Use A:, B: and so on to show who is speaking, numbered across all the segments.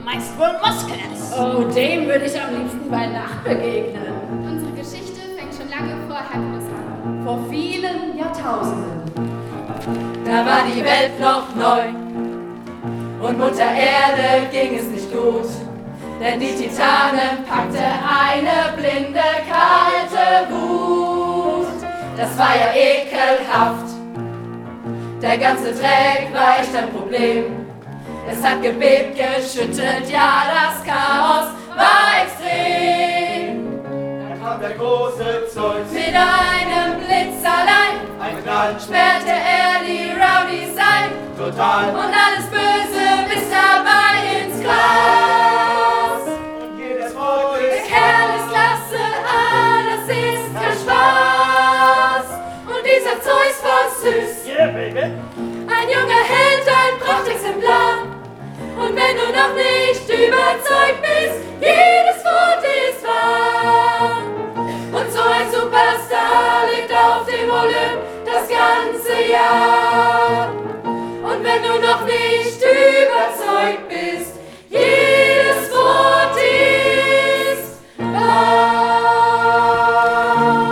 A: meist wohl Moskes.
B: Oh, dem würde ich am liebsten bei Nacht begegnen.
C: Unsere Geschichte fängt schon lange vor Herkules an.
B: Vor vielen Jahrtausenden.
D: Da war die Welt noch neu und Mutter Erde ging es nicht gut, denn die Titanen packte eine blinde, kalte Wut. Das war ja ekelhaft, der ganze Dreck war echt ein Problem. Es hat gebebt, geschüttelt, ja, das Chaos war extrem.
E: Dann kam der große Zeus
D: Mit einem Blitz allein
E: ein Knall,
D: sperrte er die Rowdies ein
E: total.
D: und alles Böse bis dabei ins Glas.
E: Und jedes Wort
D: Der
E: ist
D: Kerl ist klasse, das ist kein Spaß. Und dieser Zeus war süß,
E: yeah, baby.
D: ein junger Held, ein Prachtexemplar. Und wenn du noch nicht überzeugt bist, jedes Wort ist wahr. Und so ein Superstar lebt auf dem Olymp das ganze Jahr. Und wenn du noch nicht überzeugt bist, jedes Wort ist wahr.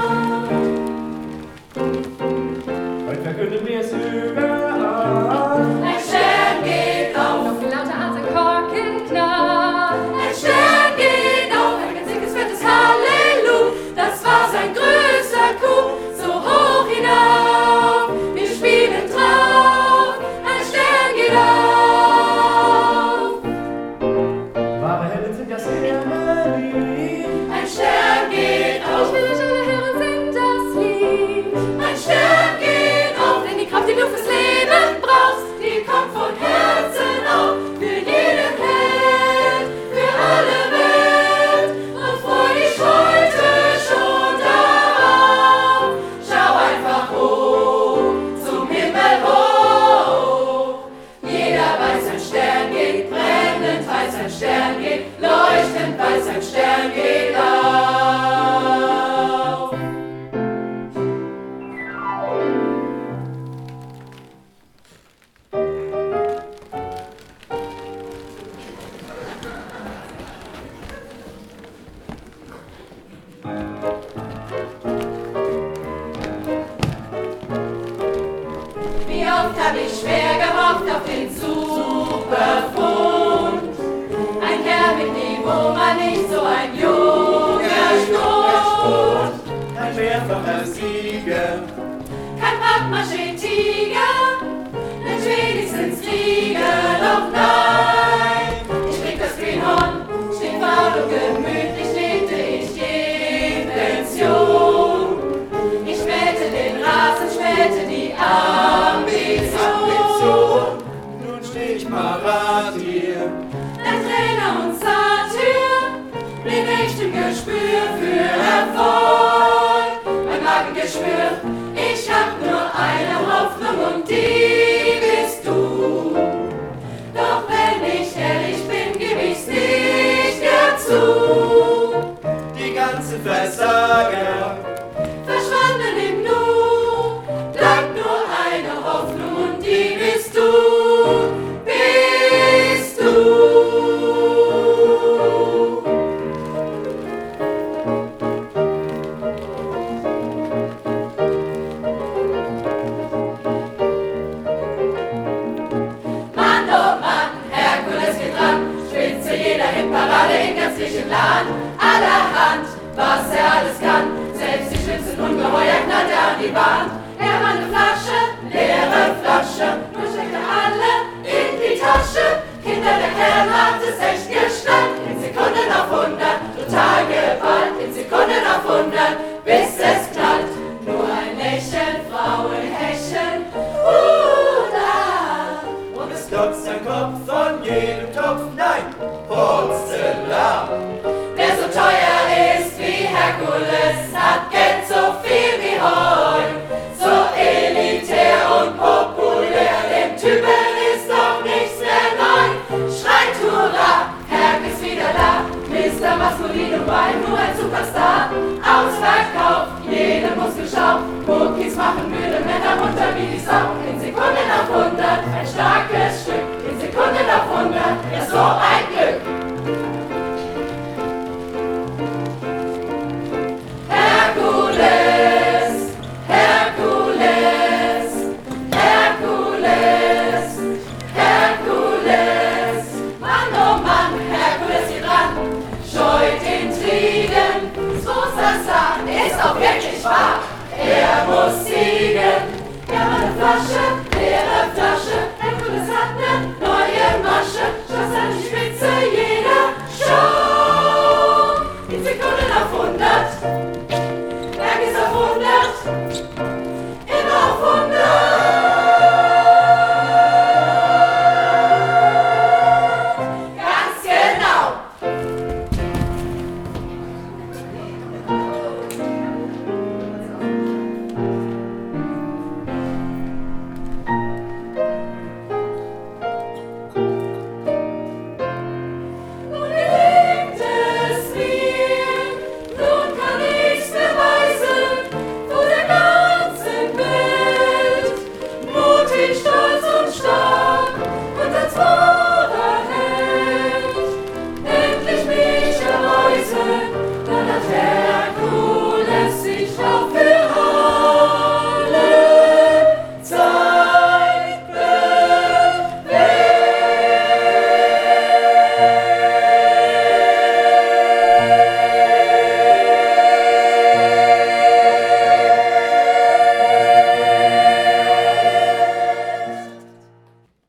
E: Heute verkünden wir es überall.
D: Ein Stern geht auf,
C: Noch lauter als ein Korkenknall.
D: ein Stern geht auf, ein ganz dickes, fettes Halleluja. Das war sein größter Coup, so hoch hinauf. Wir spielen drauf, ein Stern geht auf.
E: Wahre Helden sind ja sehr beliebt.
D: Ein Stern geht
C: Ich
D: auf,
C: will euch alle hören, singt das Lied.
D: ein Stern geht auf, denn die Kraft, die du fürs Leben brauchst, die kommt von Herzen auf. Für jeden Held, für alle Welt. Und freu dich heute schon darauf. Schau einfach hoch, zum Himmel hoch. Jeder weiß, ein Stern geht, brennend weiß, ein Stern geht, leuchtend weiß, ein Stern geht auf. Wie oft hab ich schwer gehofft auf den Superfund. Ein Kerl mit Niveau, man nicht so ein junger Stund.
E: Ein mehrfacher Sieger.
D: Kein Pappmaché-Tiger, nicht wenigstens Krieger, doch nein. Ich krieg das Greenhorn, steht faul und gemütlich, lebte ich je Pension. Ich mähte den Rasen, spähte die Ambition.
E: Nun steh ich parat hier.
D: Der Trainer und Satyr, mit echtem Gespür für Erfolg. Mein Magengeschwür, ich hab nur eine Hoffnung und die bist du. Doch wenn ich ehrlich bin, geb ich's nicht dazu.
E: Die ganzen Versager.
D: Verschwanden im Nu, bleibt nur eine Hoffnung und die bist du, bist du. Mann, oh Mann, Herkules geht ran, Spitze jeder Hitparade in ganz Griechenland. Allerhand, was er alles kann, selbst die schlimmsten Ungeheuer knallt er an die Wand. Er war eine Flasche, leere Flasche, nur steckte alle in die Tasche. Kinder, der Kerl hat es echt geschnallt, in Sekunden auf 100, total geballt, in Sekunden auf 100, bis es